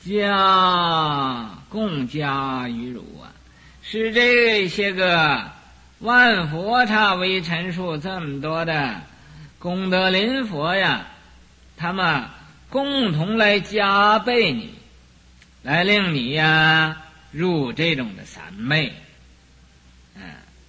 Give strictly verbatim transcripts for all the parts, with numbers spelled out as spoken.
加共加于汝啊，是这些个万佛刹为陈述这么多的功德林佛呀，他们共同来加倍你，来令你呀入这种的三昧。嗯，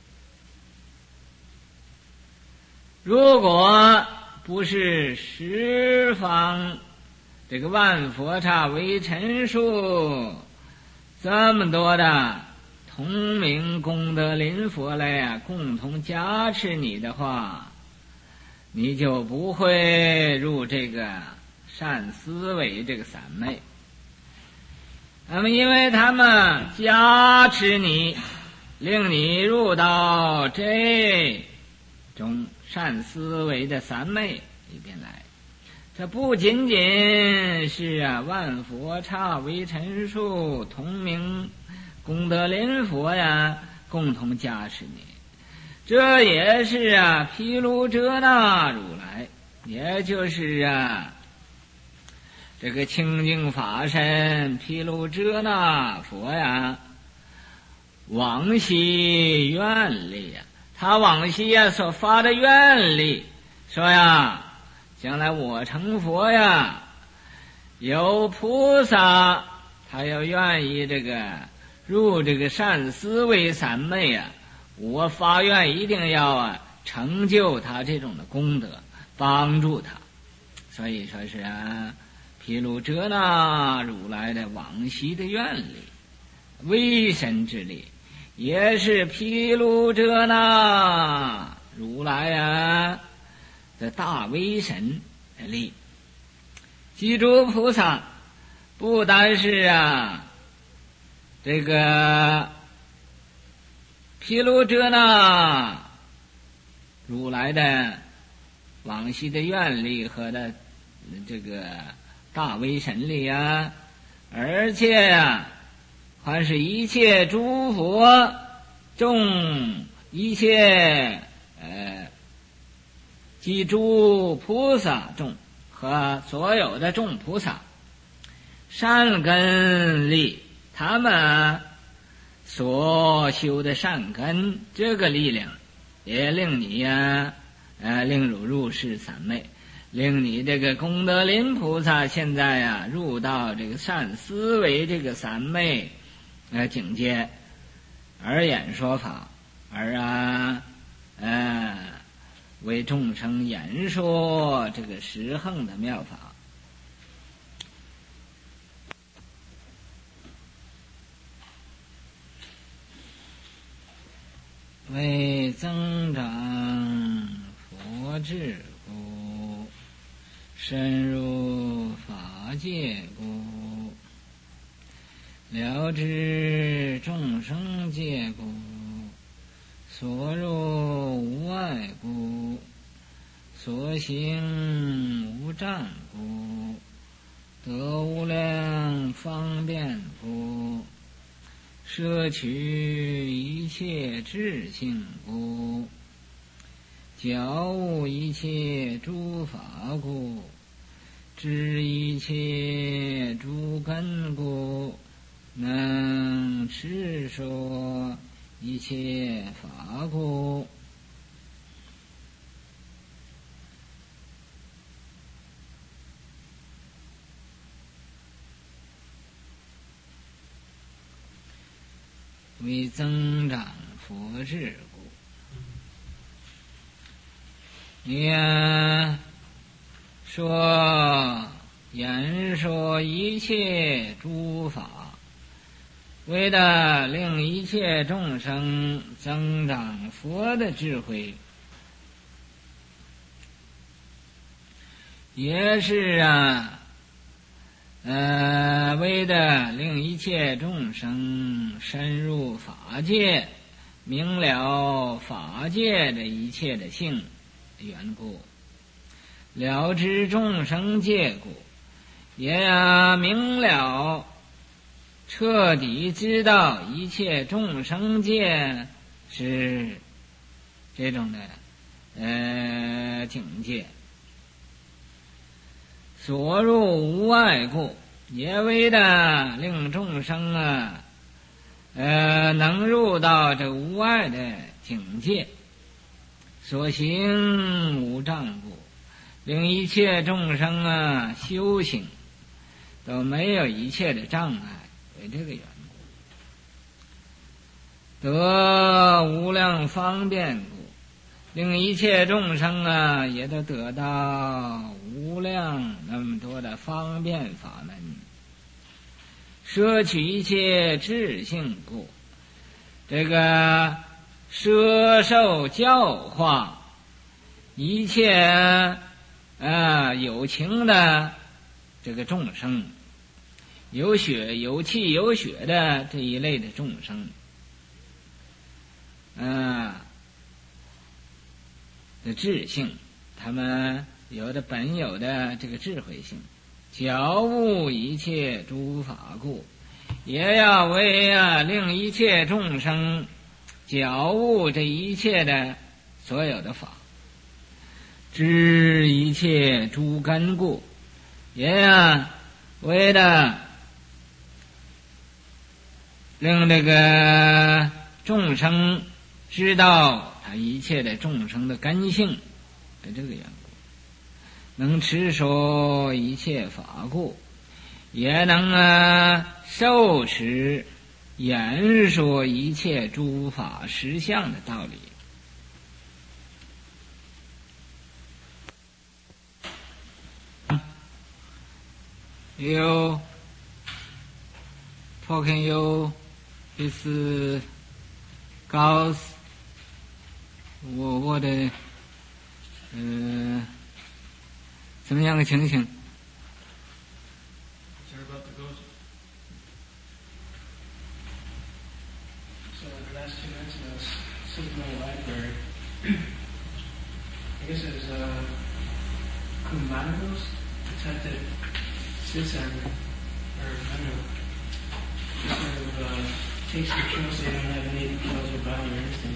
如果不是十方这个万佛刹为陈述这么多的同名功德林佛来呀共同加持你的话，你就不会入这个善思维这个三昧。那么因为他们加持你，令你入到这种善思维的三昧里边来，这不仅仅是啊万佛刹为陈述同名功德林佛呀共同加持你，这也是啊毗卢遮那如来，也就是啊这个清净法身毗卢遮那佛呀往昔愿力呀，他往昔呀所发的愿力，说呀将来我成佛呀，有菩萨他要愿意这个入这个善思维三昧啊，我发愿一定要啊成就他这种的功德，帮助他。所以说是啊毗卢遮那如来的往昔的愿力，威神之力，也是毗卢遮那如来啊的大威神力。记住菩萨不单是啊这个毗卢遮那如来的往昔的愿力和的这个大威神力啊，而且啊还是一切诸佛众一切呃即诸菩萨众和所有的众菩萨善根力，他们所修的善根，这个力量也令你呀呃令汝入世三昧，令你这个功德林菩萨现在呀入到这个善思维这个三昧呃境界，而演说法，而啊呃为众生演说这个十横的妙法。为增长佛智故，深入法界故，了知众生界故，所入无碍故，所行无障故，得无量方便故，摄取一切智性故，觉悟一切诸法故，知一切诸根故，能持说一切法故。为增长佛智故，你呀说言说一切诸法，为了令一切众生增长佛的智慧，也是啊呃，为的令一切众生深入法界，明了法界的一切的性缘故，了知众生界故，也呀明了彻底知道一切众生界是这种的呃境界。所入无碍故， 也为的令众生啊，呃，能入到这无碍的境界，所行无障故，令一切众生啊修行都没有一切的障碍，为这个缘故，得无量方便故，令一切众生啊也都得到无量那么多的方便法门，摄取一切智性故，这个摄受教化一切啊有情的这个众生，有血有气有血的这一类的众生，啊的智性，他们有的本有的这个智慧性，觉悟一切诸法故，也要为啊令一切众生觉悟这一切的所有的法，知一切诸根故，也要为了令这个众生知道他一切的众生的根性的这个缘故，能持守一切法故，也能啊受持言说一切诸法实相的道理。You talking you is God's 我我的呃怎么样的情形？ Sitting in the library. I guess it was uh, Kumanagos, the type that sits on, or I don't know, sort of uh, takes control so they don't have any controls or body or anything.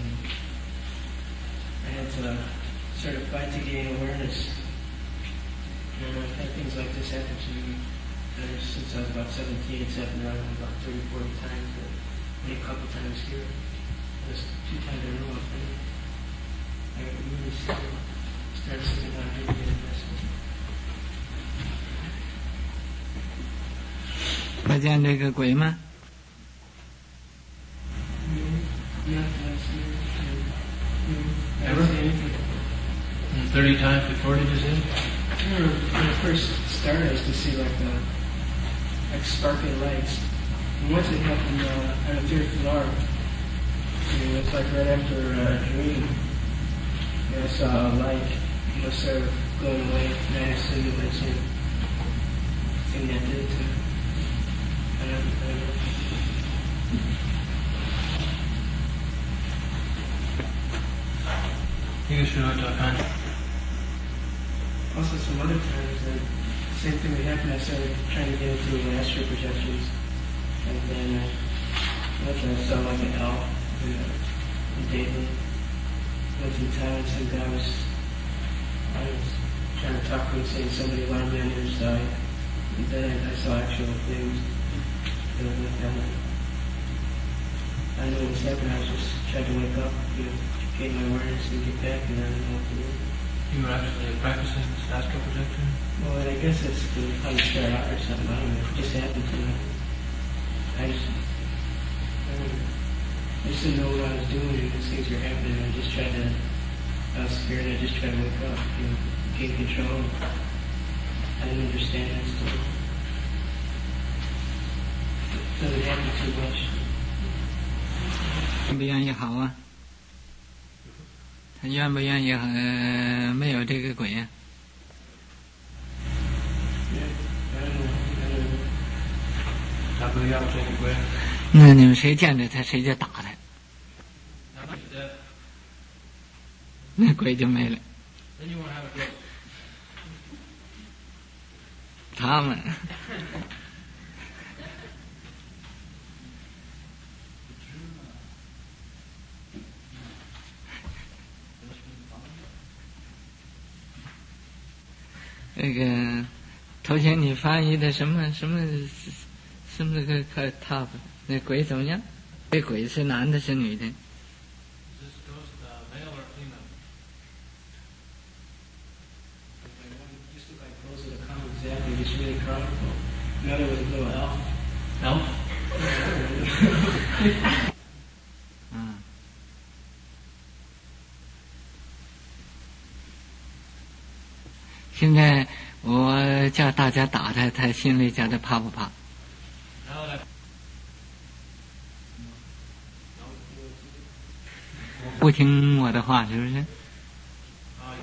I had to sort of fight to gain awareness. And I've had things like this happen to me ever since I was about seventeen. It's happened around about thirty, forty times, but only a couple times here. There's two times in a row, I got really scared. Started sitting down here and getting restless. 看见这个鬼吗？ Yeah, I see it. Ever? And thirty times before did you say? I remember when I first started, I used to see like the like sparkling lights. And once it happened uh, on the third floor. It was like right after a dream. And I saw a light was sort of going away, and I assumed it was him. I think that did it too. I don't, I don't know. You should know Japan. Also, some other times, the same thing would happen. I started trying to get into astral projections, and then uh, I saw like an elf. And David went through town, some guy was, I was trying to talk to him, saying somebody wanted me on the other side. And then I, I saw actual things that went down. I knew what was happening. I was just trying to wake up, you know, gain my awareness and get back, and I didn't know what to do. You were actually practicing astral projection? Well, I guess it's how you start out or something. I don't know. It just happened to me. I just, I don't know. I just didn't know what I was doing and these things were happening. I just tried to, I was scared and I just tried to wake up, you know, gain control. I didn't understand that stuff. It doesn't happen too much. 愿不愿意好啊？他愿不愿意呃没有这个鬼啊？ Yeah, I don't know. I don't know. 他不要这个鬼。 那你们谁见着他谁就打他，那鬼就没了。他们这个头前你翻译的什么什么什么那个可他那鬼怎么样？这鬼是男的是女的？ Is this ghost uh, male or female? Just look like clothes that come exactly. It's really colorful. The other was a little elf. Elf? 嗯。现在我叫大家打他，他心里觉得怕不怕？ Now that I 不听我的话，是不是？ uh,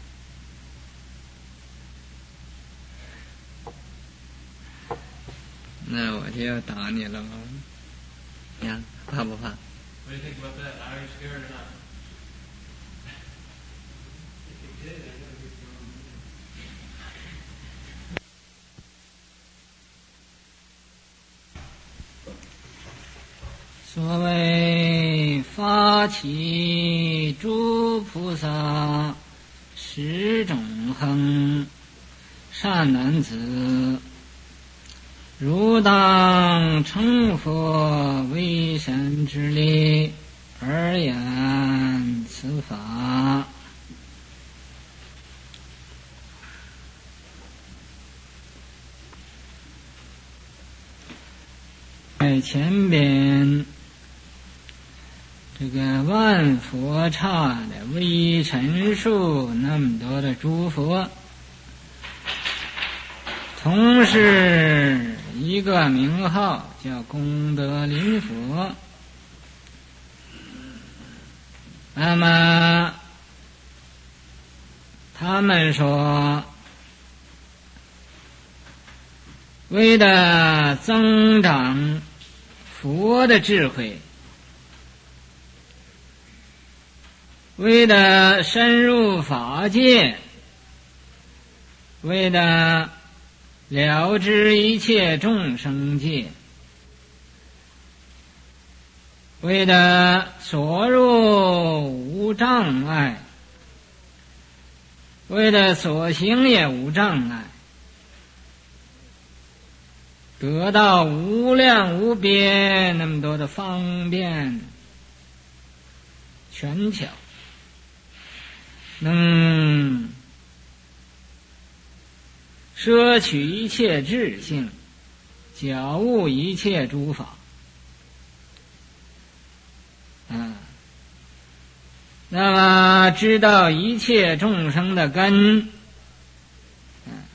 那我就要打你了吗？呀，怕不怕？ what do you think about that? Are you scared or not? 所谓发起诸菩萨十种恒善男子，如当成佛为神之力而言此法。在前边这个万佛刹的微尘数那么多的诸佛，同是一个名号叫功德林佛。那么他们说，为了增长佛的智慧，为了深入法界，为了了知一切众生界，为了所入无障碍，为了所行也无障碍，得到无量无边那么多的方便权巧，能摄取一切智性，觉悟一切诸法。啊，那么知道一切众生的根，啊，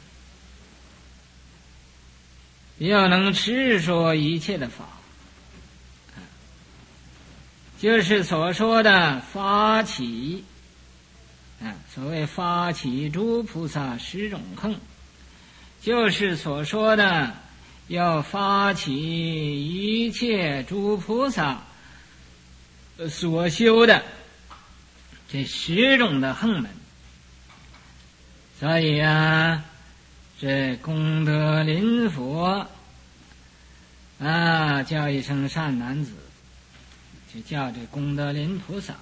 又能持说一切的法，啊，就是所说的发起，啊，所谓发起诸菩萨十种恒，就是所说的要发起一切诸菩萨所修的这十种的恒门。所以啊，这功德林佛啊，叫一声善男子，就叫这功德林菩萨。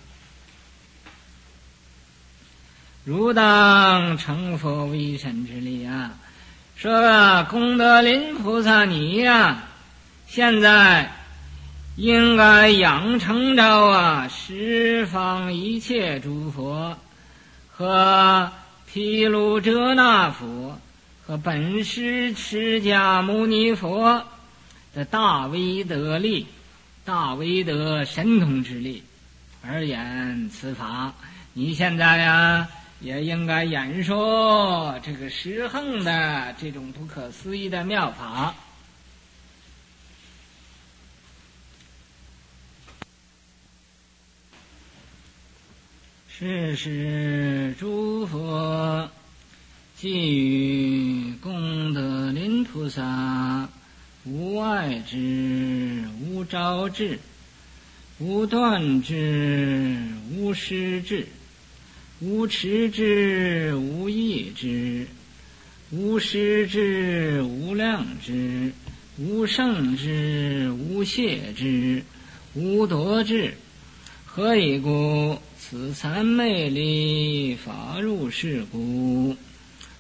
如当成佛为神之力啊，说啊，功德林菩萨你呀、啊，现在应该养成着啊十方一切诸佛和毗卢遮那佛和本师释迦牟尼佛的大威德力、大威德神通之力而言此法。你现在呀也应该演说这个十恒的这种不可思议的妙法。是使诸佛给予功德林菩萨无碍之、无着智、无断智、无失智、无持智、无益智、无失智、无量智、无胜智、无懈智、无夺智。何以故？此三昧力法入是故，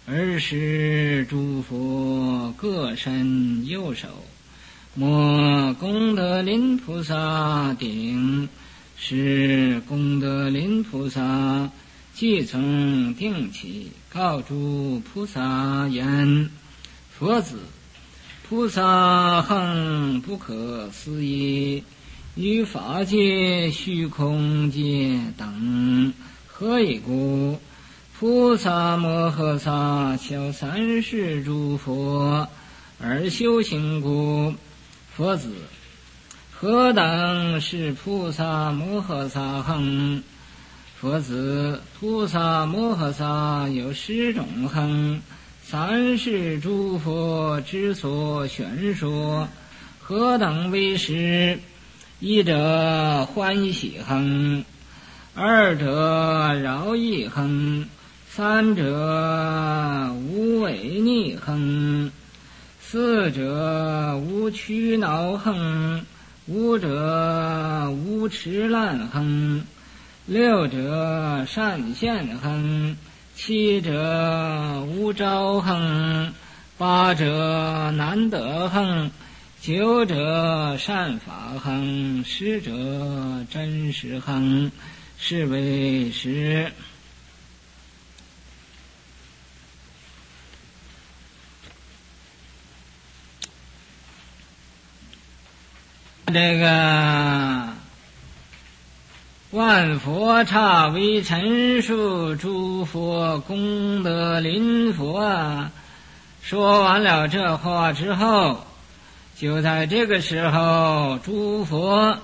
而是诸佛各伸右手，摩功德林菩萨顶，是功德林菩萨即从定起，告诸菩萨言：佛子，菩萨行不可思议，于法界虚空界等，何以故？菩萨摩诃萨小三世诸佛而修行故。佛子，何等是菩萨摩诃萨行？佛子，菩萨摩诃萨有十种行，三世诸佛之所宣说。何等为十？一者欢喜行，二者饶益行，三者无违逆行，四者无屈恼行，五者无痴烂行，六者善现行，七者无招行，八者难得行，九者善法行，十者真实行，是为十。这个万佛刹为陈述诸佛功德林佛啊，说完了这话之后，就在这个时候，诸佛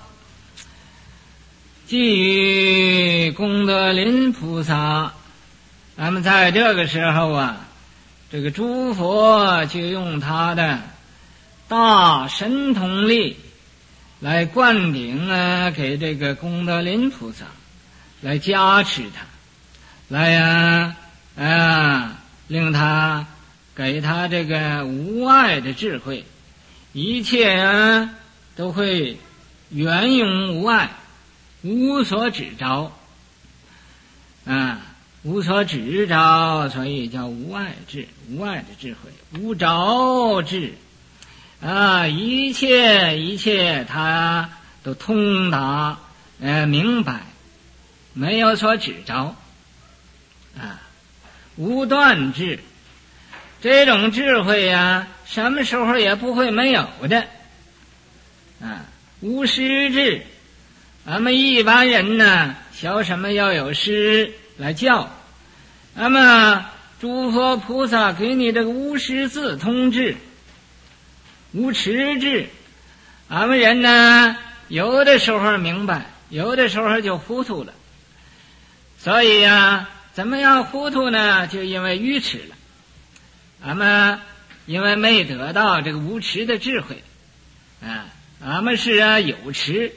给予功德林菩萨，那么在这个时候啊，这个诸佛就用他的大神通力来灌顶啊，给这个功德林菩萨来加持他，来呀 啊, 啊令他给他这个无碍的智慧，一切啊都会圆融无碍，无所指着啊，无所指着，所以叫无碍智，无碍的智慧，无着智啊，一切一切他都通达呃明白，没有所指着啊，无断智，这种智慧呀、啊，什么时候也不会没有的啊，无师智。咱们一般人呢，学什么要有师来教，那么诸佛菩萨给你这个无师自通智，无持智，俺们人呢，有的时候明白，有的时候就糊涂了。所以呀、啊，怎么样糊涂呢？就因为愚痴了。俺们因为没得到这个无持的智慧，啊，俺们是啊有持。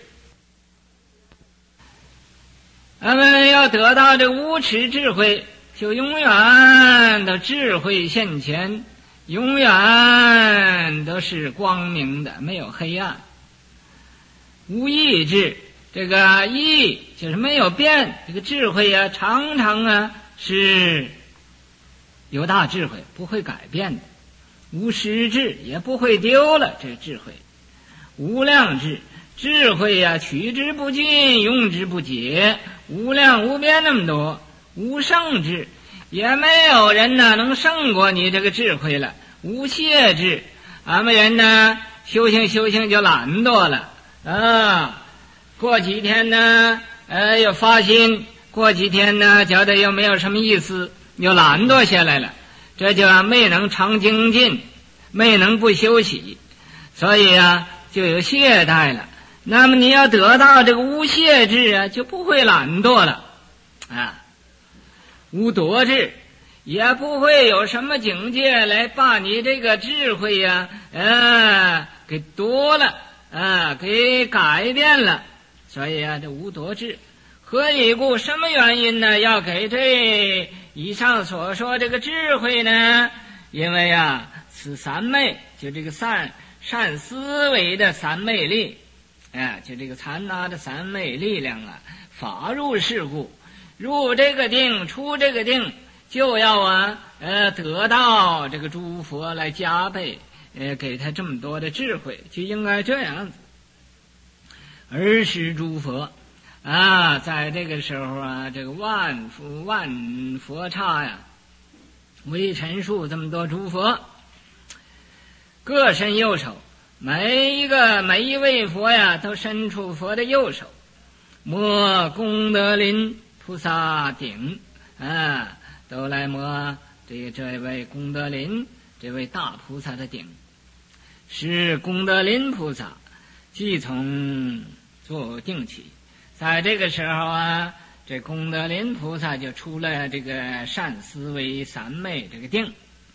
俺们要得到这无持智慧，就永远的智慧现前。永远都是光明的，没有黑暗。无意志，这个意就是没有变，这个智慧啊，常常啊是有大智慧，不会改变的。无失智，也不会丢了这个智慧。无量智，智慧呀、啊，取之不尽，用之不竭，无量无边那么多。无胜智，也没有人呢能胜过你这个智慧了。无懈智，俺们人呢修行修行就懒惰了啊，过几天呢呃又发心，过几天呢觉得又没有什么意思，又懒惰下来了，这就没能常精进，没能不休息，所以啊就有懈怠了。那么你要得到这个无懈智啊，就不会懒惰了啊。无夺智，也不会有什么境界来把你这个智慧呀、啊，呃，给夺了，啊，给改变了。所以啊，这无夺智，何以故？什么原因呢？要给这以上所说这个智慧呢？因为啊，此三昧，就这个善善思维的三昧力，哎，就这个禅那的三昧力量啊，法入是故。入这个定，出这个定， 就要啊呃得到这个诸佛来加倍呃给他这么多的智慧，就应该这样子。而是诸佛啊，在这个时候啊，这个万佛万佛刹呀，为陈述这么多诸佛，各伸右手，每一个每一位佛呀，都伸出佛的右手，摸功德林菩萨顶啊，都来摸这这位功德林这位大菩萨的顶，是功德林菩萨即从坐定起。在这个时候啊，这功德林菩萨就出了这个善思维三昧这个定，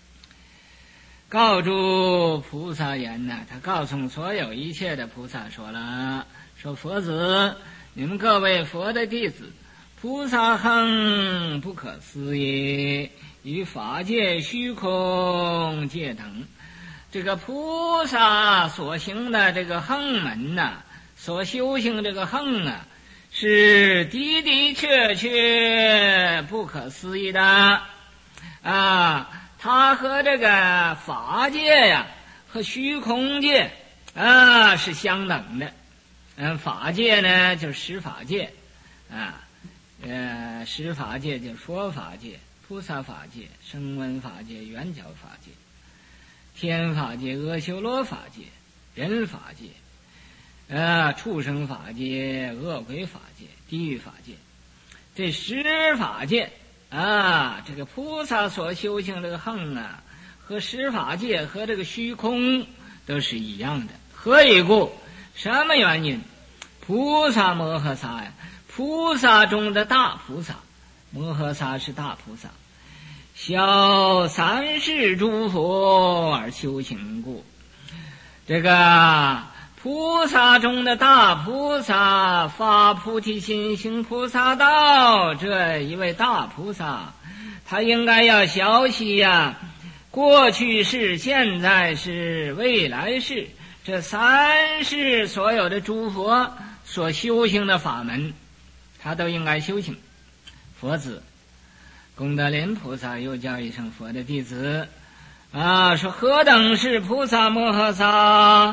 告诸菩萨言呢，他告诉所有一切的菩萨说了，说佛子，你们各位佛的弟子，菩萨行不可思议，与法界虚空界等。这个菩萨所行的这个行门呐、啊，所修行这个行啊，是的的确确不可思议的啊！它和这个法界呀，和虚空界啊是相等的。嗯，法界呢就是十法界啊，呃，十法界就是佛法界、菩萨法界、声闻法界、圆觉法界、天法界、阿修罗法界、人法界。呃，畜生法界、恶鬼法界、地狱法界，这十法界啊，这个菩萨所修行这个行啊，和十法界和这个虚空都是一样的。何以故？什么原因？菩萨摩诃萨呀，菩萨中的大菩萨，摩诃萨是大菩萨，小三世诸佛而修行故。这个菩萨中的大菩萨，发菩提心行菩萨道，这一位大菩萨，他应该要晓悉呀，过去世、现在世、未来世，这三世所有的诸佛所修行的法门，他都应该修行。佛子，功德林菩萨又叫一声佛的弟子啊，说何等是菩萨摩诃萨？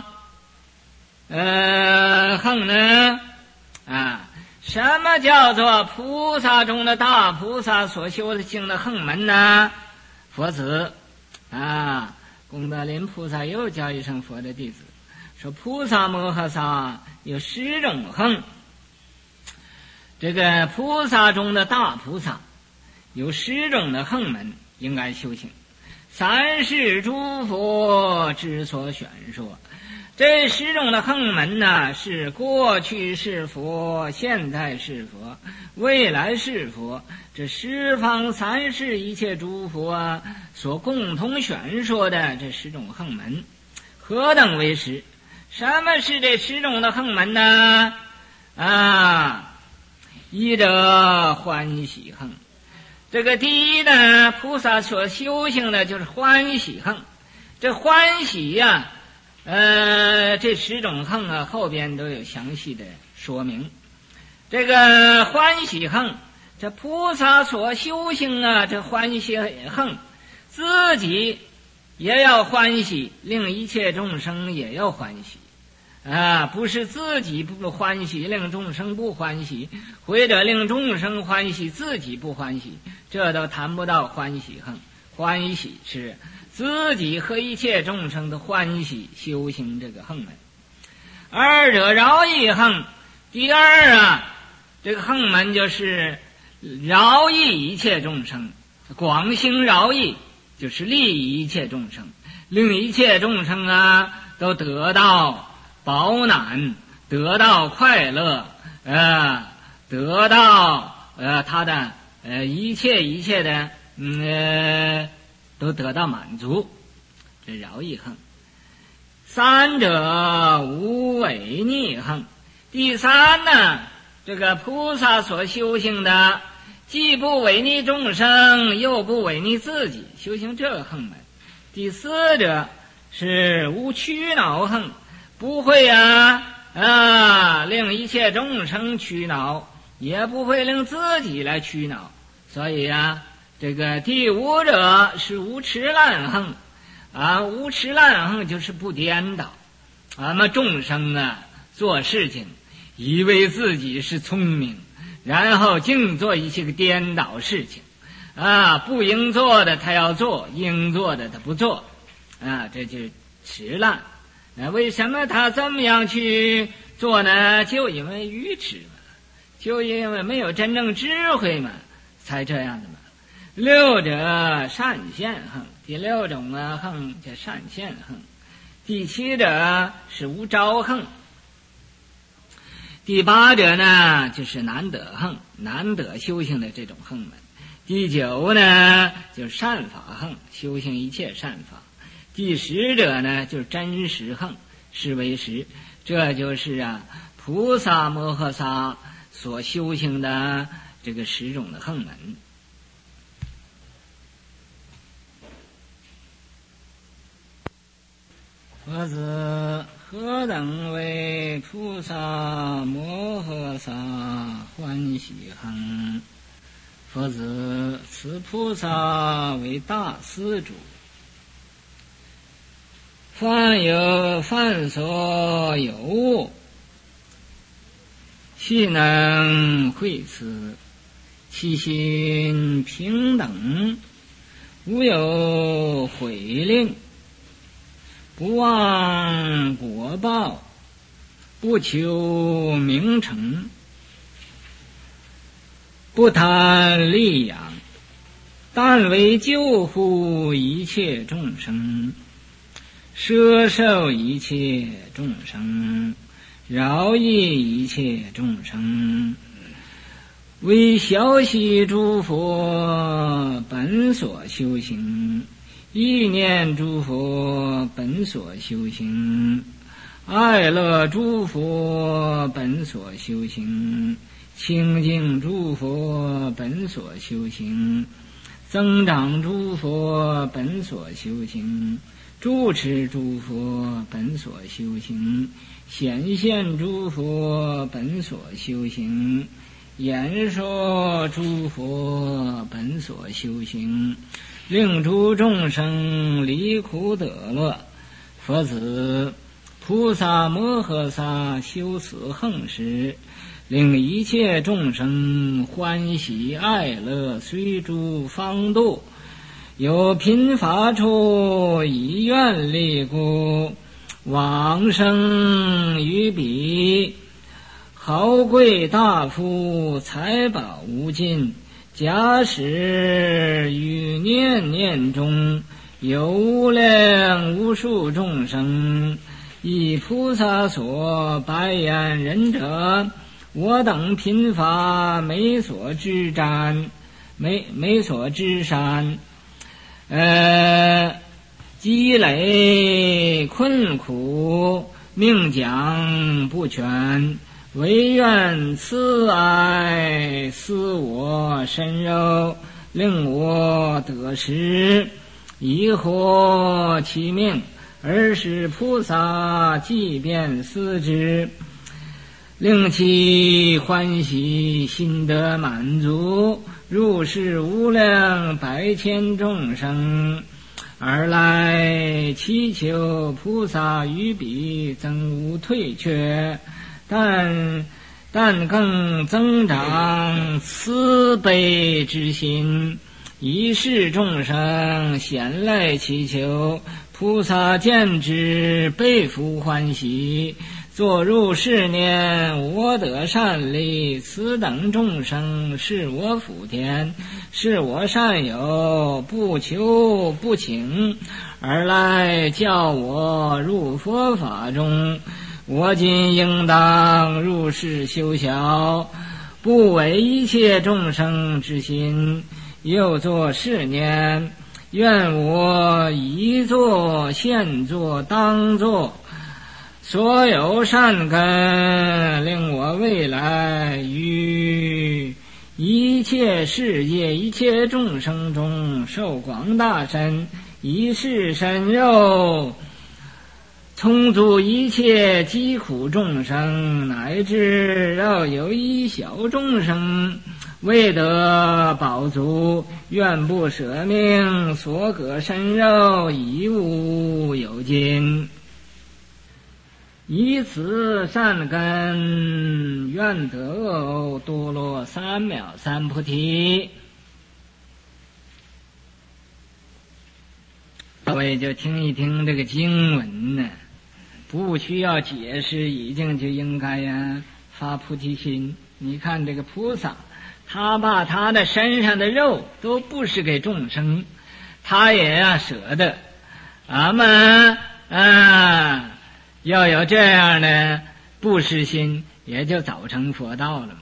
呃，行呢？啊，什么叫做菩萨中的大菩萨所修行的行门呢？佛子，啊，功德林菩萨又叫一声佛的弟子，说菩萨摩诃萨有十种行。这个菩萨中的大菩萨有十种的行门应该修行。三世诸佛之所选说。这十种的行门呢，是过去是佛，现在是佛，未来是佛，这十方三世一切诸佛啊，所共同宣说的这十种行门。何等为十？什么是这十种的行门呢？啊，一者欢喜行。这个第一呢，菩萨所修行的就是欢喜行。这欢喜呀、啊呃，这十种行啊，后边都有详细的说明。这个欢喜行，这菩萨所修行啊，这欢喜行，自己也要欢喜，令一切众生也要欢喜啊，不是自己不欢喜，令众生不欢喜，或者令众生欢喜，自己不欢喜，这都谈不到欢喜行。欢喜是自己和一切众生的欢喜修行这个行门。二者饶益行，第二啊，这个行门就是饶益一切众生，广行饶益就是利益一切众生，令一切众生啊都得到饱暖，得到快乐，呃，得到呃他的呃一切一切的嗯。呃都得到满足，这饶益行。三者无违逆行。第三呢，这个菩萨所修行的，既不违逆众生，又不违逆自己，修行这个行门。第四者是无屈恼行，不会啊啊令一切众生屈恼，也不会令自己来屈恼。所以啊， 这个第五者是无持滥横啊，无持滥横就是不颠倒。俺们众生啊，做事情以为自己是聪明，然后净做一些个颠倒事情啊，不应做的他要做，应做的他不做啊，这就是迟滥。那为什么他这么样去做呢？就因为愚痴嘛，就因为没有真正智慧嘛，才这样的嘛。六者善现横，第六种啊横叫善现横。第七者是无招横，第八者呢就是难得横，难得修行的这种横门。第九呢就是善法横，修行一切善法。第十者呢就是真实横，是为实，这就是啊菩萨摩诃萨所修行的这个十种的横门。佛子何等为菩萨摩诃萨欢喜横？佛子此菩萨为大施主，凡有凡所有物，悉能会此，其心平等，无有毁令，不忘果报，不求名成，不贪利养，但为救护一切众生，摄受一切众生，饶益一切众生，为小悉诸佛本所修行，意念诸佛本所修行，爱乐诸佛本所修行，清净诸佛本所修行，增长诸佛本所修行，住持诸佛本所修行，显现诸佛本所修行，言说诸佛本所修行，令诸众生离苦得乐。佛子菩萨摩诃萨修此横时，令一切众生欢喜爱乐，随诸方度，有贫乏处以愿力故，往生于彼。豪贵大富，财宝无尽，假使于念念中，有无量无数众生，以菩萨所白言人者，我等贫乏没所知瞻，没没所知山，呃，积累困苦，命讲不全，唯愿慈爱赐我身肉，令我得食，以获其命，而使菩萨即便思之，令其欢喜心得满足，入世无量百千众生，而来祈求菩萨于彼增无退却，但但更增长慈悲之心，一世众生闲来祈求，菩萨见之倍福欢喜，作入是念，我得善利，此等众生是我福田，是我善友，不求不请，而来叫我入佛法中。我今应当入世修小，不违一切众生之心，又作是念，愿我已作现作当作，所有善根，令我未来于一切世界一切众生中受广大身，一世身肉，充足一切疾苦众生，乃至若有一小众生为得宝足，愿不舍命，所割身肉，以无有尽。以此善根，愿得多罗三藐三菩提。各位就听一听这个经文呢，不需要解释，已经就应该呀发菩提心。你看这个菩萨，他把他的身上的肉都布施给众生，他也要舍得。俺们啊，要有这样的布施心，也就早成佛道了嘛。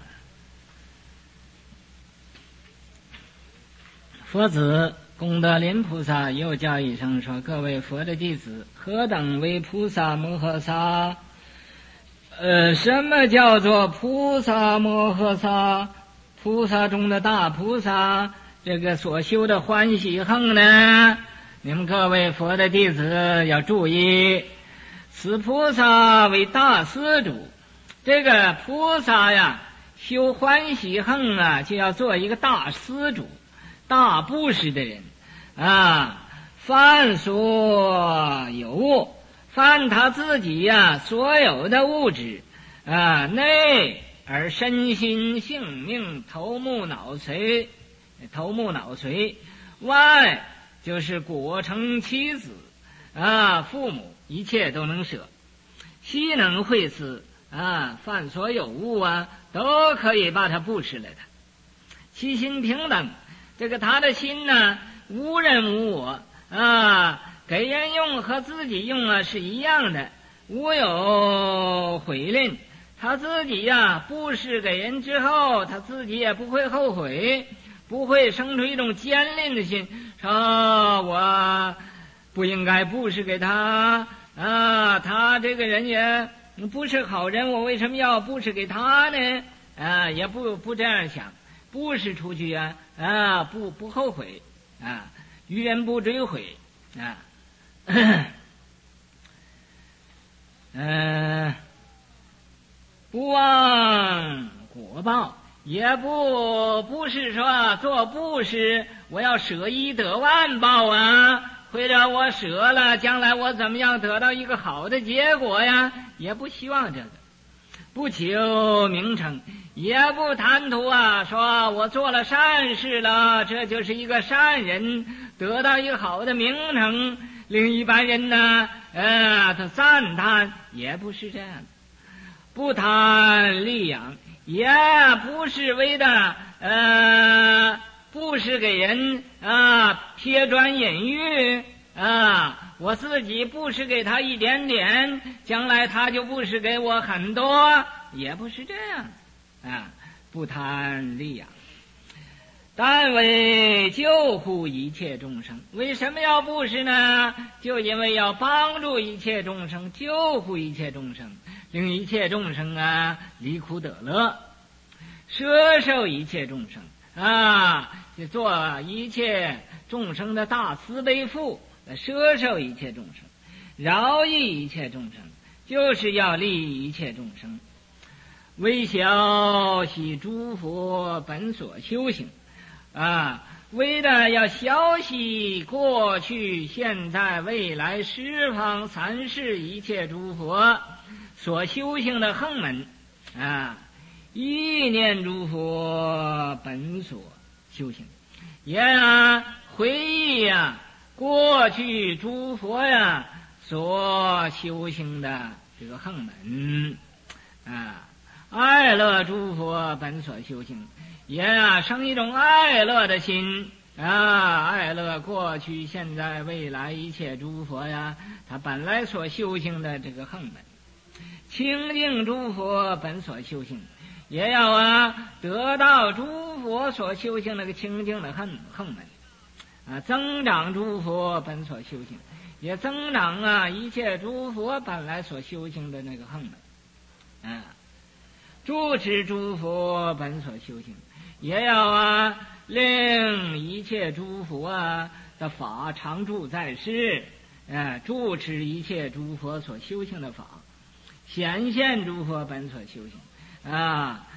佛子功德林菩萨又叫一声说：“各位佛的弟子，何等为菩萨摩诃萨？呃，什么叫做菩萨摩诃萨？菩萨中的大菩萨，这个所修的欢喜行呢？你们各位佛的弟子要注意，此菩萨为大施主。这个菩萨呀，修欢喜行啊，就要做一个大施主。”大布施的人啊，凡所有物，凡他自己呀、啊、所有的物质啊，内而身心性命头目脑髓，头目脑髓外就是果成妻子啊，父母一切都能舍，悉能惠施啊，凡所有物啊，都可以把它布施了的，其心平等。这个他的心呢，无人无我啊，给人用和自己用啊是一样的，无有悔吝。他自己呀、啊，布施给人之后，他自己也不会后悔，不会生出一种坚吝的心，说我不应该布施给他啊，他这个人也不是好人，我为什么要布施给他呢？啊，也不不这样想。布施出去呀、啊，啊，不不后悔啊，愚人不追悔啊，嗯、呃，不忘果报，也不不是说做布施，我要舍一得万报啊，或者我舍了，将来我怎么样得到一个好的结果呀？也不希望这个，不求名称。也不贪图啊，说我做了善事了，这就是一个善人，得到一个好的名称，令一般人呢，呃，他赞叹，也不是这样的。不贪利养，也不是为的，呃，不是给人啊撇砖引玉啊，我自己布施给他一点点，将来他就布施给我很多，也不是这样。啊，不贪利养，但为救护一切众生。为什么要布施呢？就因为要帮助一切众生，救护一切众生，令一切众生啊离苦得乐，摄受一切众生啊，就做一切众生的大慈悲父，摄受一切众生，饶益一切众生，就是要利益一切众生。为晓悉诸佛本所修行啊，为的要晓悉过去现在未来十方三世一切诸佛所修行的行门啊，意念诸佛本所修行，也啊回忆呀、啊、过去诸佛呀所修行的这个行门啊，爱乐诸佛本所修行，也啊生一种爱乐的心啊，爱乐过去现在未来一切诸佛呀，他本来所修行的这个行门，清净诸佛本所修行，也要啊得到诸佛所修行那个清净的行行门啊，增长诸佛本所修行，也增长啊一切诸佛本来所修行的那个行门啊。主持诸佛本所修行，也要啊令一切诸佛啊的法常住在世，呃，主持一切诸佛所修行的法，显现诸佛本所修行啊，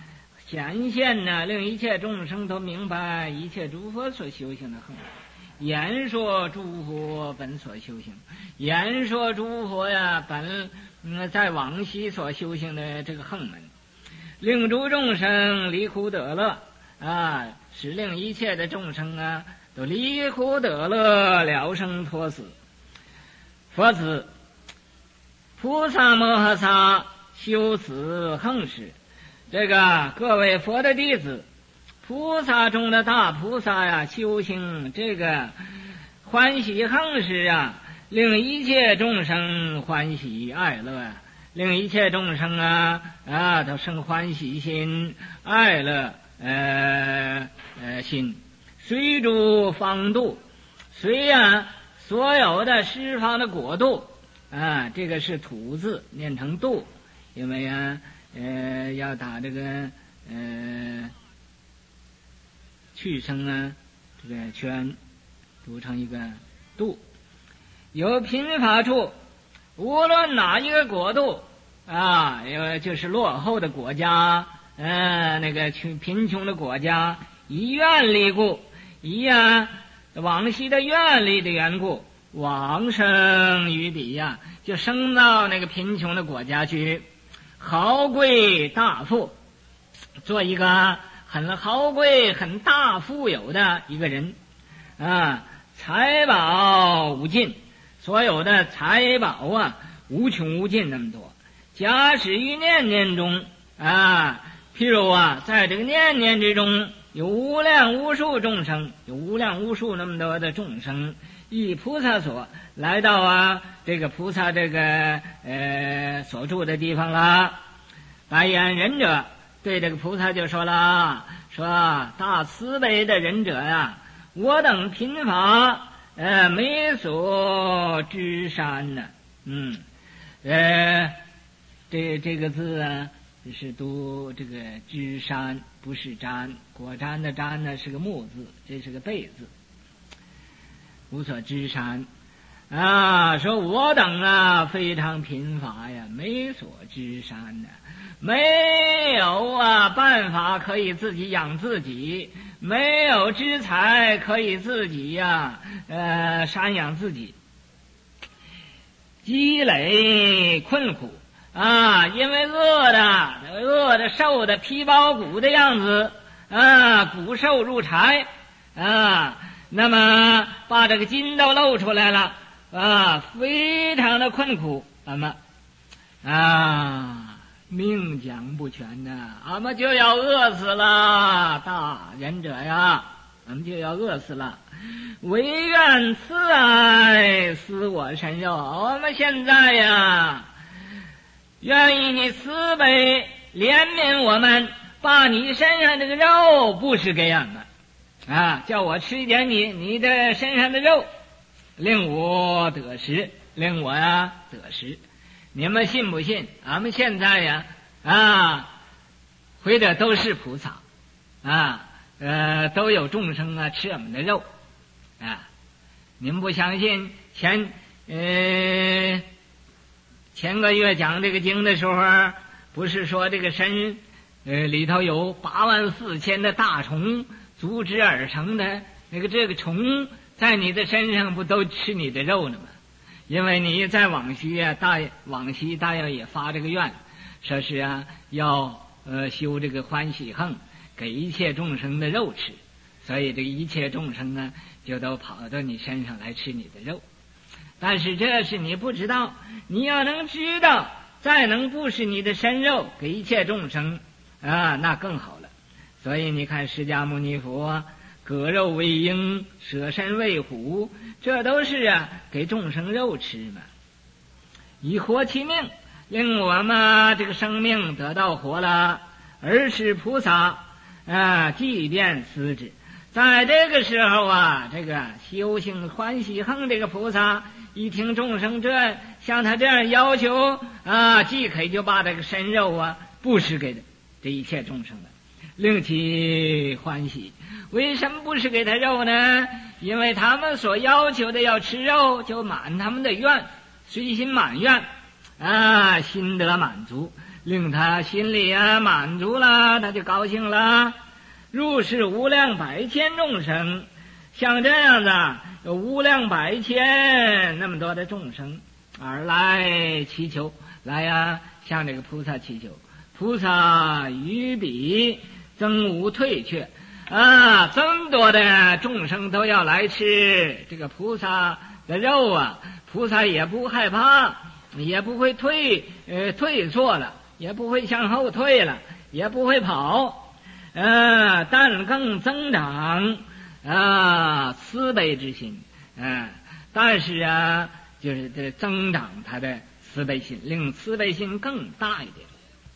显现呢，令一切众生都明白一切诸佛所修行的横门。言说诸佛本所修行，言说诸佛呀本嗯在往昔所修行的这个横门，令诸众生离苦得乐啊，使令一切的众生啊都离苦得乐，了生脱死。佛子菩萨摩诃萨修此横事，这个各位佛的弟子，菩萨中的大菩萨呀，修行这个欢喜横事啊，令一切众生欢喜爱乐啊，令一切众生啊啊都生欢喜心、爱乐呃呃心，随诸方度，随啊所有的十方的国度啊，这个是土字念成度，因为啊呃要打这个呃去声啊这个圈读成一个度，有贫乏处，无论哪一个国度啊，因为就是落后的国家，呃，那个穷贫穷的国家，以愿力故，以啊往昔的愿力的缘故，往生于彼呀，就升到那个贫穷的国家去，豪贵大富，做一个很豪贵、很大富有的一个人啊，财宝无尽，所有的财宝啊无穷无尽那么多。假使于念念中啊，譬如啊，在这个念念之中，有无量无数众生，有无量无数那么多的众生，以菩萨所来到啊，这个菩萨这个呃所住的地方了。白眼忍者对这个菩萨就说了，说大慈悲的忍者呀、啊，我等贫乏呃没所知山呢、啊，嗯，呃，这这个字啊是读这个知山，不是瞻，果瞻的瞻呢是个木字，这是个贝字，无所知山啊，说我等啊非常贫乏呀，没所知山呢、啊。没有啊办法可以自己养自己，没有资财可以自己呀、啊、呃赡养自己，积累困苦啊，因为饿的饿的瘦的皮包骨的样子啊，骨瘦如柴啊，那么把这个筋都露出来了啊，非常的困苦，那么啊命讲不全呐，俺们就要饿死了，大忍者呀，俺们就要饿死了。唯愿慈爱赐我身肉，我们现在呀，愿意你慈悲怜悯我们，把你身上这个肉布施给俺们啊，叫我吃一点你你的身上的肉，令我得食，令我呀得食。你们信不信？俺们现在呀，啊，回的都是菩萨，啊，呃，都有众生啊吃我们的肉，啊，你们不相信？前呃前个月讲这个经的时候，不是说这个身呃里头有八万四千的大虫组织而成的，那个这个虫在你的身上不都吃你的肉呢吗？因为你在往昔啊，大往昔大要也发这个愿，说是啊要呃修这个欢喜横，给一切众生的肉吃，所以这个一切众生啊就都跑到你身上来吃你的肉。但是这是你不知道，你要能知道，再能布施你的身肉给一切众生啊，那更好了。所以你看释迦牟尼佛割肉为鹰，舍身为虎，这都是啊给众生肉吃嘛，以活其命，令我们这个生命得到活了。而是菩萨啊即便思之，在这个时候啊，这个修行欢喜横这个菩萨一听众生这像他这样要求啊，即可就把这个身肉啊布施给这一切众生了，令其欢喜。为什么不是给他肉呢？因为他们所要求的要吃肉，就满他们的愿，随心满愿啊，心得满足， 令他心里啊满足了，他就高兴了。入世无量百千众生，像这样的有无量百千那么多的众生而来祈求，来呀、啊、向这个菩萨祈求，菩萨于彼增无退却啊，这么多的众生都要来吃这个菩萨的肉啊，菩萨也不害怕，也不会退呃退缩了，也不会向后退了，也不会跑，呃，但更增长啊慈悲之心，嗯、呃，但是啊，就是这增长他的慈悲心，令慈悲心更大一点。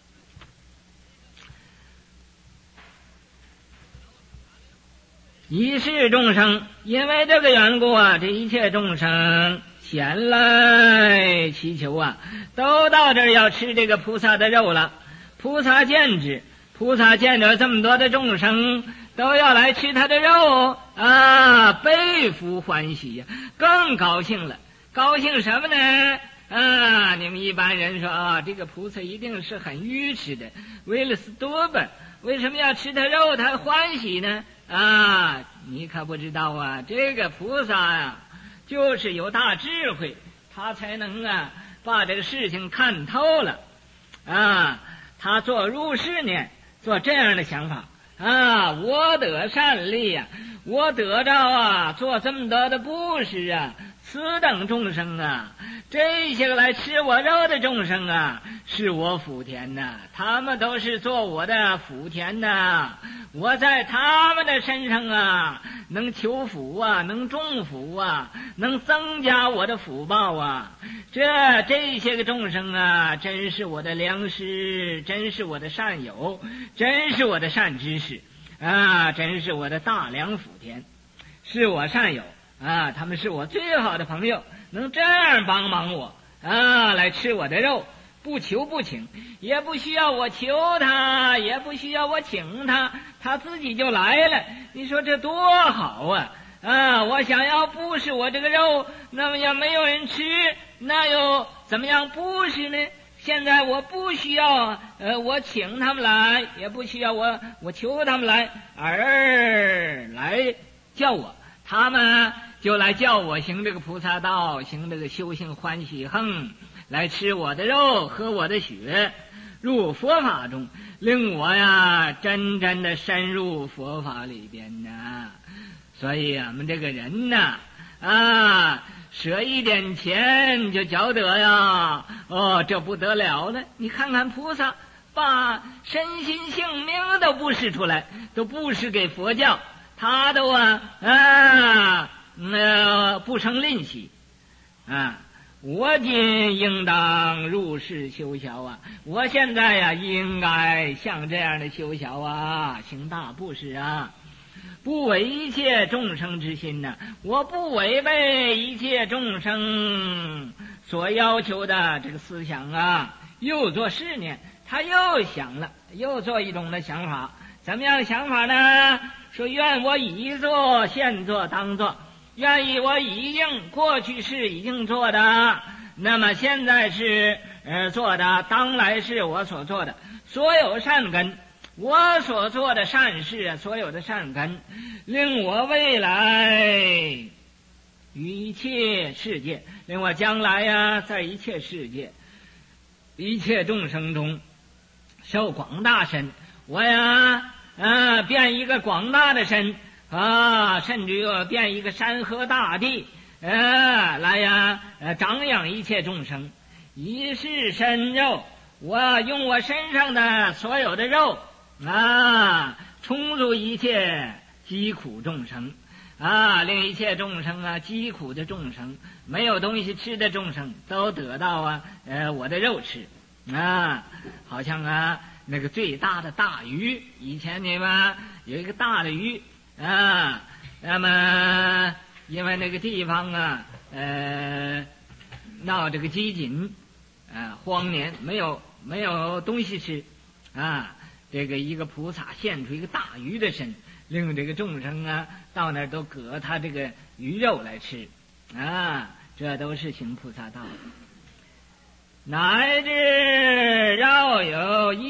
一世众生，因为这个缘故啊，这一切众生前来祈求啊，都到这儿要吃这个菩萨的肉了。菩萨见之，菩萨见着这么多的众生都要来吃他的肉啊，倍福欢喜呀、啊，更高兴了。高兴什么呢？啊，你们一般人说啊，这个菩萨一定是很愚痴的，为了死多吧？为什么要吃他肉？他欢喜呢？啊，你可不知道啊，这个菩萨啊，就是有大智慧，他才能啊把这个事情看透了啊。他做入世呢，做这样的想法啊，我得善利啊，我得着啊，做这么多的布施啊，此等众生啊，这些个来吃我肉的众生啊，是我福田呐，他们都是做我的福田呐，我在他们的身上啊，能求福啊，能种福啊，能增加我的福报啊。这这些个众生啊，真是我的良师，真是我的善友，真是我的善知识啊，真是我的大良福田，是我善友啊，他们是我最好的朋友，能这样帮忙我啊，来吃我的肉，不求不请，也不需要我求他，也不需要我请他，他自己就来了。你说这多好啊！啊，我想要布施我这个肉，那么要没有人吃，那又怎么样布施呢？现在我不需要呃，我请他们来，也不需要我我求他们来，而来叫我，他们就来叫我行这个菩萨道，行这个修行欢喜行，来吃我的肉，喝我的血，入佛法中，令我呀真正的深入佛法里边呢。所以俺们这个人呐，啊，舍一点钱就觉得呀，哦，这不得了了。你看看菩萨，把身心性命都布施出来，都布施给佛教，他都啊啊，呃，不成吝惜啊。我今应当入世修小啊！我现在呀、啊，应该像这样的修小啊，行大布施啊，不违一切众生之心呢、啊。我不违背一切众生所要求的这个思想啊。又做试念，他又想了，又做一种的想法，怎么样的想法呢？说愿我已做，现做，当做。愿意我已经过去是已经做的，那么现在是呃做的，当来是我所做的所有善根，我所做的善事，所有的善根，令我未来于一切世界，令我将来呀，在一切世界一切众生中受广大身，我呀啊变一个广大的身啊，甚至于变一个山河大地，呃，来呀，呃，长养一切众生，一世身肉，我用我身上的所有的肉啊，充足一切疾苦众生啊，令一切众生啊，疾苦的众生，没有东西吃的众生，都得到啊，呃，我的肉吃啊，好像啊，那个最大的大鱼，以前你们有一个大的鱼。啊，那么因为那个地方啊，呃，闹这个饥馑，啊，荒年，没有没有东西吃，啊，这个一个菩萨现出一个大鱼的身，令这个众生啊到那儿都割他这个鱼肉来吃，啊，这都是行菩萨道。乃至饶有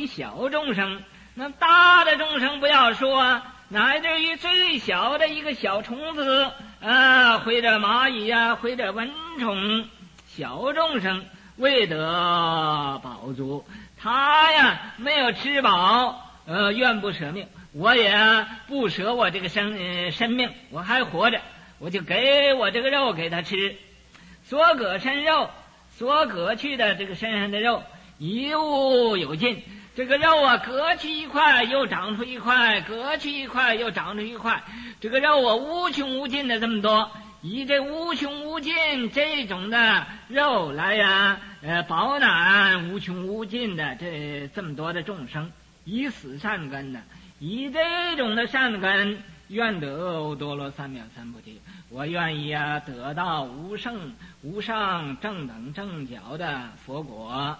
于小众生，那大的众生不要说，乃至于最小的一个小虫子啊，或者蚂蚁呀、啊，或者蚊虫，小众生未得饱足，他呀没有吃饱，呃，愿不舍命，我也不舍我这个生、呃、生命，我还活着，我就给我这个肉给他吃，所割身肉，所割去的这个身上的肉，一物有尽。这个肉啊，割去一块又长出一块，割去一块又长出一块，这个肉啊无穷无尽的这么多，以这无穷无尽这种的肉来呀，呃，饱暖无穷无尽的这这么多的众生，以死善根的，以这种的善根，愿得多罗三藐三菩提。我愿意啊，得到无胜无上正等正觉的佛果。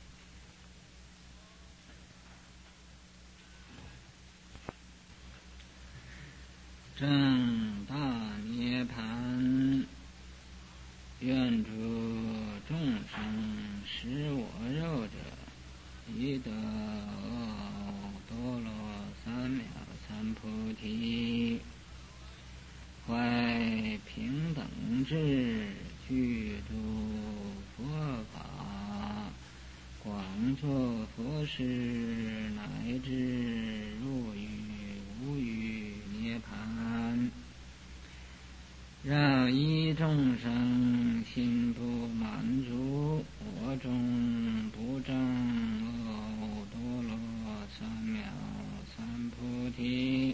正大涅盘，愿诸众生食我肉者，亦得多罗三藐三菩提。怀平等智，具足佛法，广作佛事，乃至入于无余涅盘。让一众生心不满足，我终不证阿多罗三藐三菩提。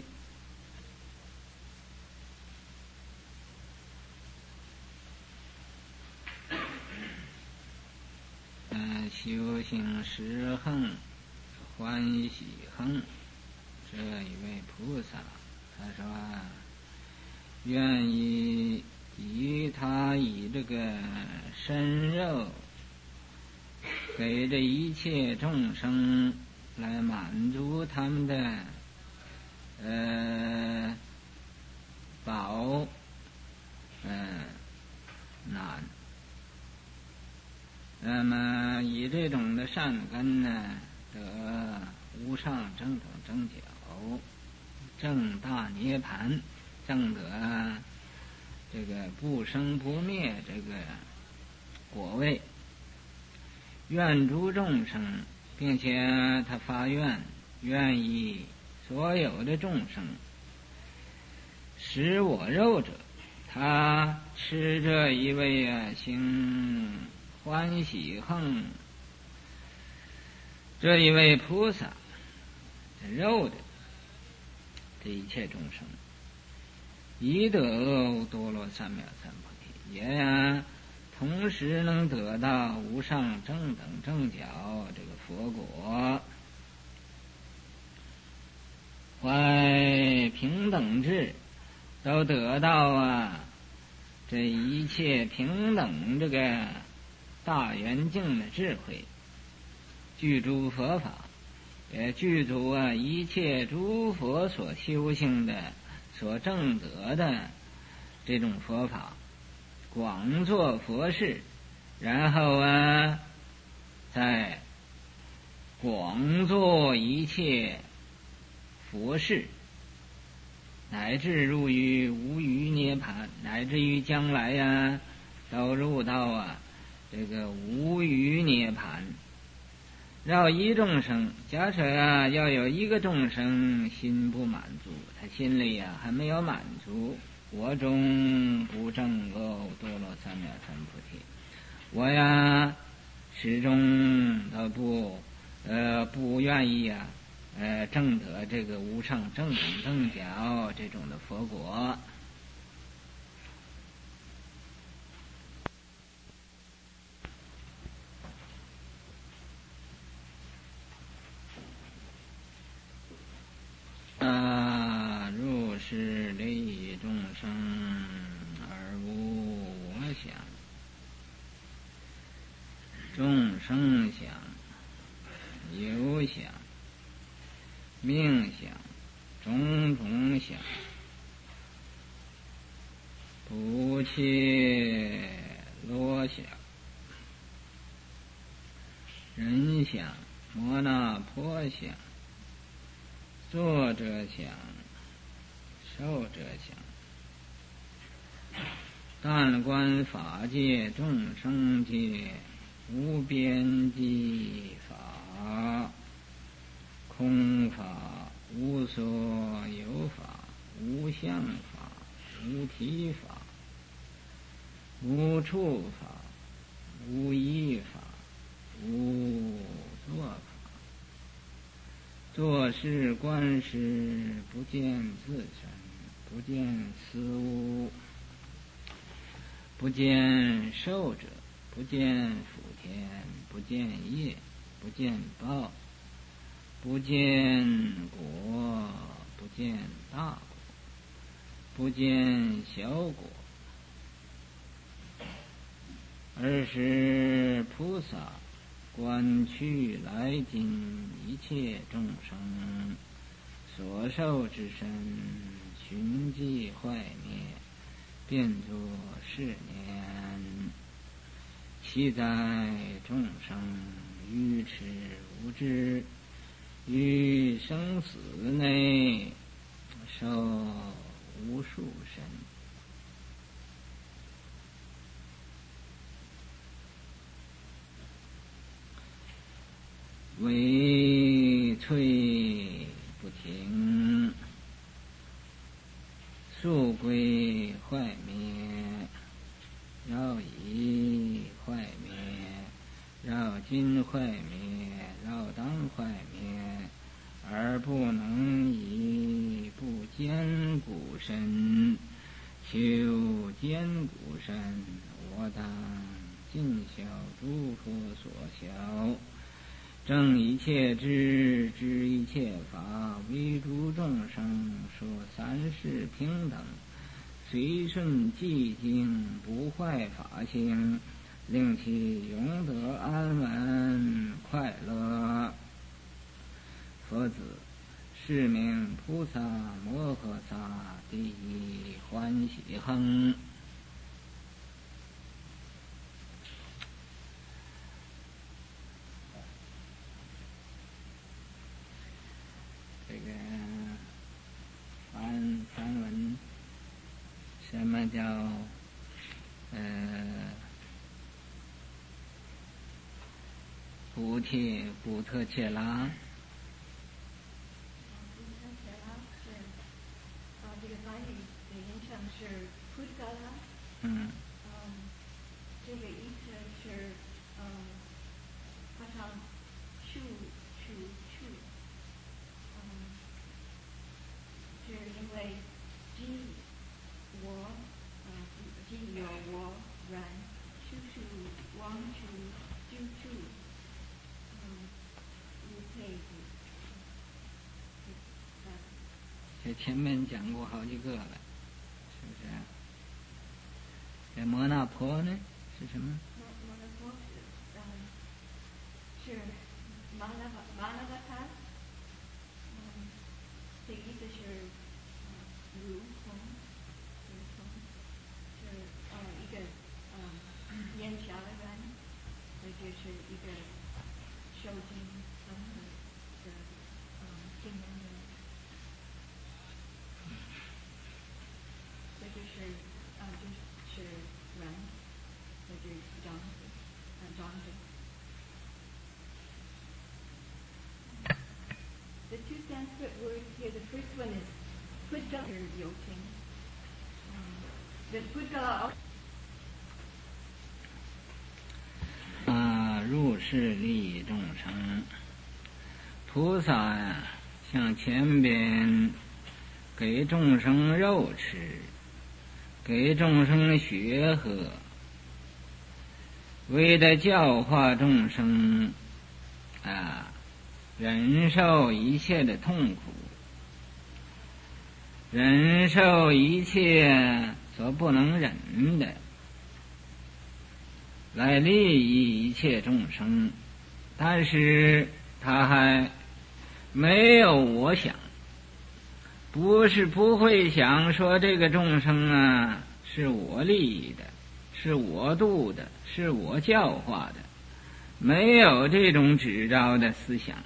嗯，修行十恒，欢喜恒，这一位菩萨，他说愿意以他以这个身肉给这一切众生来满足他们的呃饱呃难，那么以这种的善根呢，得无上正等正觉，正大涅盘，正得这个不生不灭这个果位。愿诸众生，并且他发愿，愿意所有的众生食我肉者，他吃这一位啊行欢喜恒这一位菩萨肉的这一切众生，以得多罗三藐三菩提，也同时能得到无上正等正觉这个佛果。怀平等智，都得到啊这一切平等这个大圆净的智慧，具足佛法，也具足啊一切诸佛所修行的所证得的这种佛法，广做佛事，然后啊再广做一切佛事，乃至入于无余涅盘，乃至于将来呀、啊、都入到啊这个无余涅盘。要一众生，假设啊要有一个众生心不满足，他心里呀、啊、还没有满足，我终不证阿多罗三藐三菩提，我呀始终都不呃不愿意啊呃证得这个无上正等正觉这种的佛果。啊，入世利众生而无我想，众生想、有想、命想、种种想，不切罗想、人想、 摩那婆想，作者想，受者想。但观法界众生界，无边际法，空法，无所有法，无相法，无体法，无处法，无依法，无作法。作事观事，不见自身，不见思物，不见受者，不见福田，不见业，不见报，不见果，不见大果，不见小果。而是菩萨观去来今一切众生所受之身，寻迹坏灭，变作是年。其在众生愚痴无知，于生死内受无数身。为催不停，速归坏灭，绕以坏灭，绕今坏灭，绕当坏灭，而不能以不坚固身求坚固身。我当尽晓诸佛所晓，正一切知，知一切法，为诸众生说三世平等，随顺寂静，不坏法性，令其永得安稳快乐。佛子，是名菩萨摩诃萨第一欢喜恒。这个梵梵文，什么叫呃布贴布特切拉？ 布特切拉是啊，这个翻译的音程是普达拉。 嗯。 嗯，这个意思是嗯，好像去去去。嗯，是因为既我呃既有我然处处往处居处，嗯，无配子。 这前面讲过好几个了，是不是？这摩那婆呢是什么？ 摩摩那婆是嗯是玛那巴玛那巴塔。嗯，这个意思是呃如同如同是呃一个呃眼瞎的人，这就是一个受尽伤害的呃经验的人。这就是啊，就是人，这就是长子，啊长子。The two Sanskrit words here, the first one is Pudgala, or yoking. Um, the Pudgala. 啊，入世利益众生，菩萨呀，像前边给众生肉吃，给众生血喝，为了教化众生啊，忍受一切的痛苦，忍受一切所不能忍的，来利益一切众生。但是他还没有我想，不是不会想说这个众生啊是我利益的，是我度的，是我教化的， 没有这种执着的思想，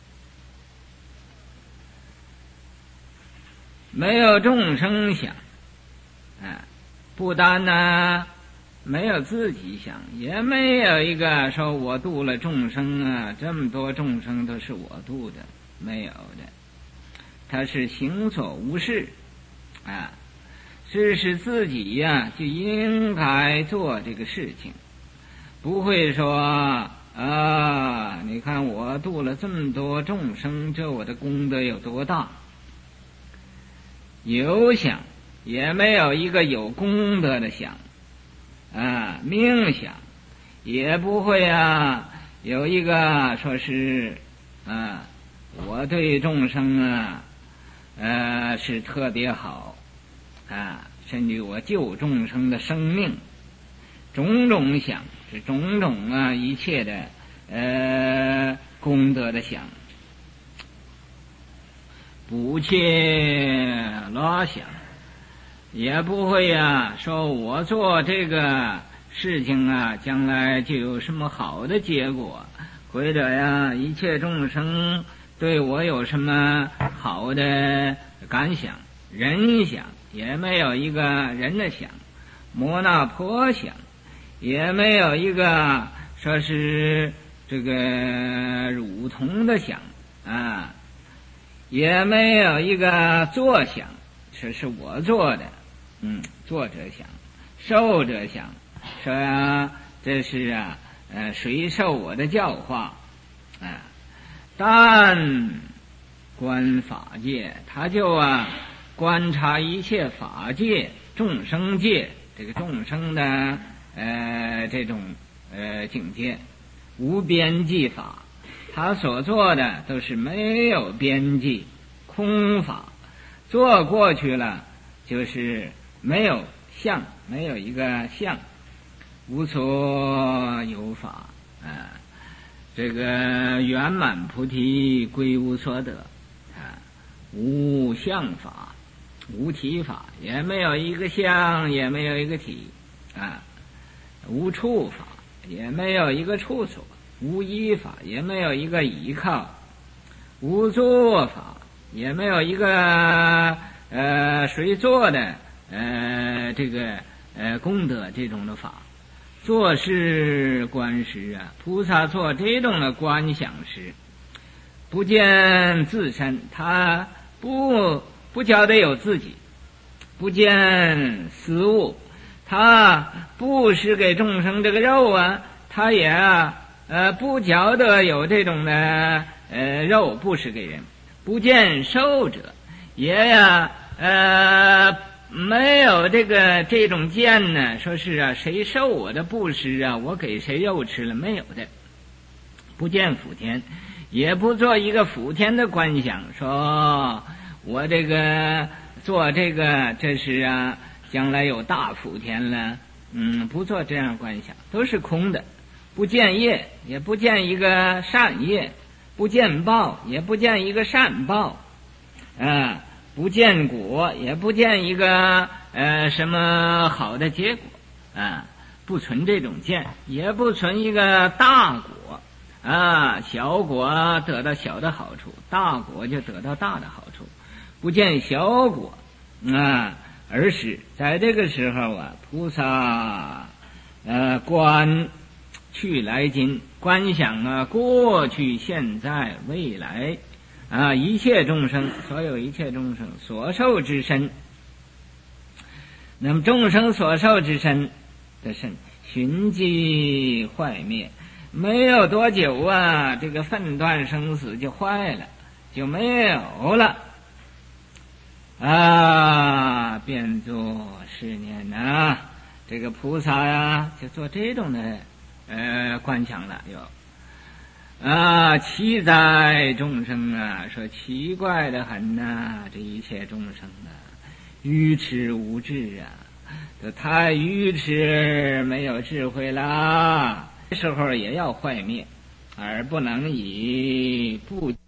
没有众生想，啊，不单呢没有自己想，也没有一个说我度了众生啊，这么多众生都是我度的，没有的。他是行所无事，啊，只是自己呀、啊、就应该做这个事情，不会说啊，你看我度了这么多众生，这我的功德有多大？有想，也没有一个有功德的想，啊，冥想，也不会啊有一个说是啊，我对众生啊，呃，是特别好，啊，甚至我救众生的生命，种种想，是种种啊一切的呃功德的想，不切拉想，也不会呀、啊、说我做这个事情啊，将来就有什么好的结果，或者呀一切众生对我有什么好的感想，人想也没有一个人的想，摩那婆想也没有一个说是这个乳童的想啊，也没有一个作想，这是我做的，嗯，作者想，受者想，说啊，这是啊，呃，谁受我的教化啊？但观法界，他就啊观察一切法界、众生界，这个众生的呃这种呃境界，无边际法。他所做的都是没有边际，空法，做过去了就是没有相，没有一个相，无所有法啊。这个圆满菩提归无所得啊，无相法，无体法，也没有一个相，也没有一个体啊，无处法，也没有一个处所，无依法，也没有一个依靠，无作法，也没有一个呃谁做的呃这个呃功德这种的法。做事观时啊，菩萨做这种的观想时，不见自身，他不不觉得有自己，不见私物，他不是给众生这个肉啊，他也啊呃不觉得有这种的呃肉不是给人，不见受者，也呀呃没有这个这种见呢，说是啊谁受我的布施啊，我给谁肉吃了，没有的。不见福田，也不做一个福田的观想，说我这个做这个这是啊将来有大福田了，嗯，不做这样观想，都是空的。不见业，也不见一个善业，不见报，也不见一个善报啊，不见果，也不见一个呃什么好的结果啊，不存这种见，也不存一个大果啊，小果得到小的好处，大果就得到大的好处，不见小果啊，而是在这个时候啊，菩萨呃观去来今，观想啊过去现在未来啊，一切众生，所有一切众生所受之身，那么众生所受之身的身寻迹坏灭，没有多久啊，这个分段生死就坏了，就没有了啊，变作是念啊，这个菩萨呀、啊、就做这种的呃观想了又。啊，奇哉众生啊，说奇怪的很呐、啊，这一切众生啊，愚痴无智啊，都太愚痴，没有智慧啦。这时候也要坏灭，而不能以不。